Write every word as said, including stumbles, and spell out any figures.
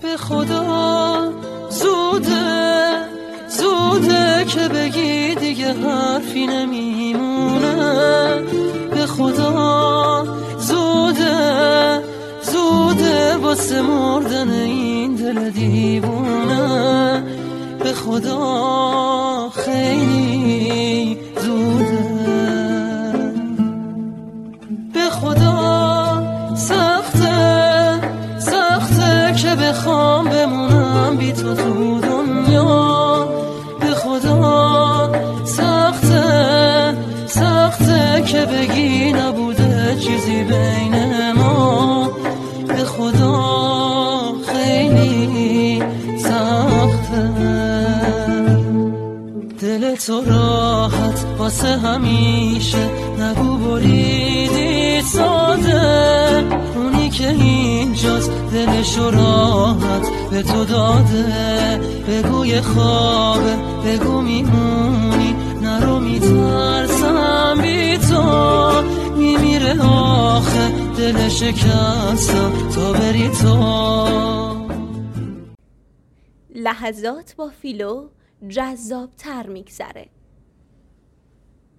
به خدا زوده زوده که بگی دیگه حرفی نمیمونه. به خدا زوده زوده واسه مردن این دل دیوونه. به خدا خیلی زوده. به خدا سخته سخته که بخوام بمونم بی تو تو دنیا. به خدا سخته سخته که بگی نبوده چیزی بین ما. به خدا خیلی سخته. دل تو راحت واسه همیشه نگو بریدی ساده. اونی که اینجاست دلشو راحت به تو داده. بگو یه خوابه بگو میمونی نرو میترسم بی تو. میمیره آخه دل شکستم تا بری تو. لحظات با فیلو جذاب تر میگذره.